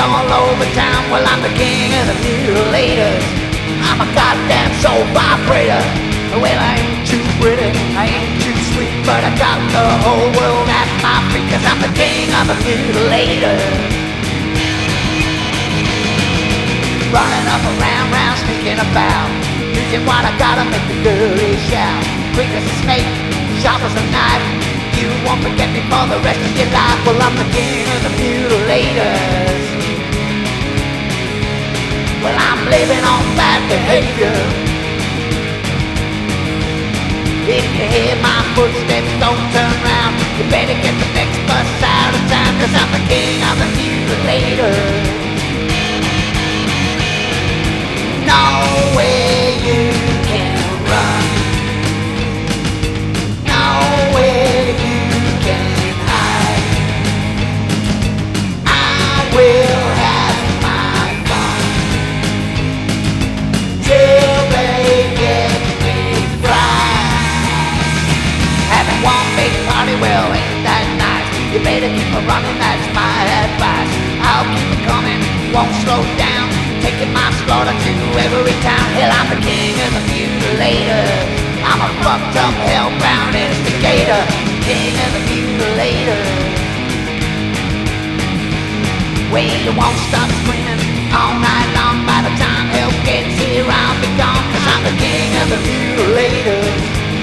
all over town. Well, I'm the king of the mutilators. I'm a goddamn soul vibrator. Well, I ain't too pretty, I ain't too sweet, but I got the whole world at my feet, 'cause I'm the king of the mutilators. Running up around, sneaking about, using what I gotta make the girlies shout. Quick as a snake, sharp as a knife, you won't forget me for the rest of your life. Well, I'm the king of the mutilators. Well, I'm living on bad behavior. If you hear my footsteps, don't turn round. You better get the next bus out of town, 'cause I'm the king of the mutilators. Nowhere you can run, nowhere you can hide. I will have my fun till they get me fried. Having one big party, well, ain't that nice? You better keep it running, that's my advice. I'll keep it coming, won't slow down, taking my slaughter to every town. Hell, I'm the king of the mutilators. I'm a fucked up, hell-bound instigator, king of the mutilators. Well, you won't stop screaming all night long. By the time help gets here, I'll be gone, 'cause I'm the king of the mutilators.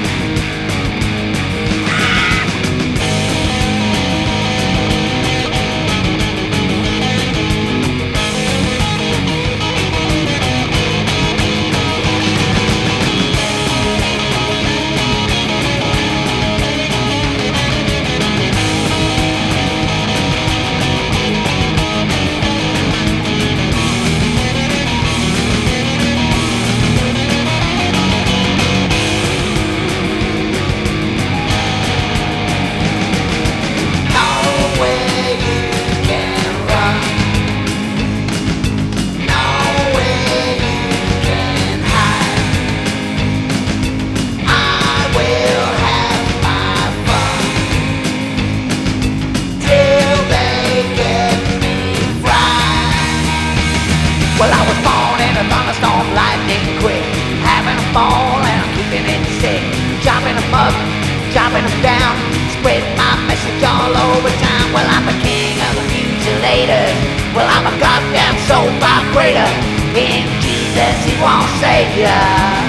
Well, I was born in a thunderstorm, lightning quick, having a ball and I'm keeping it sick. Chopping them up, chopping them down, spread my message all over town. Well, I'm the king of the mutilators. Well, I'm a goddamn soul vibrator. In Jesus, he won't save ya.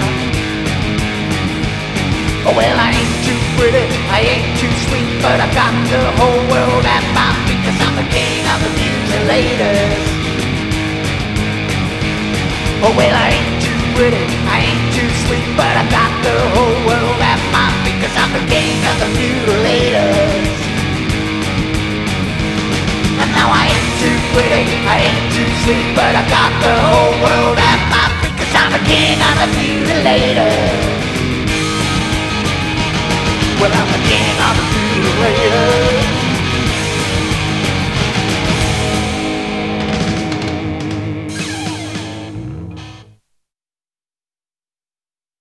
Oh, well, I ain't too pretty, I ain't too sweet, but I got the whole world at my feet, 'cause I'm the king of the mutilators. Oh, well, I ain't too pretty, I ain't too sweet, but I got the whole world at my feet, 'cause I'm the king of the mutilators. And now I ain't too pretty, I ain't too sweet, but I got the whole world at my feet, 'cause I'm the king of the mutilators. Well, I'm the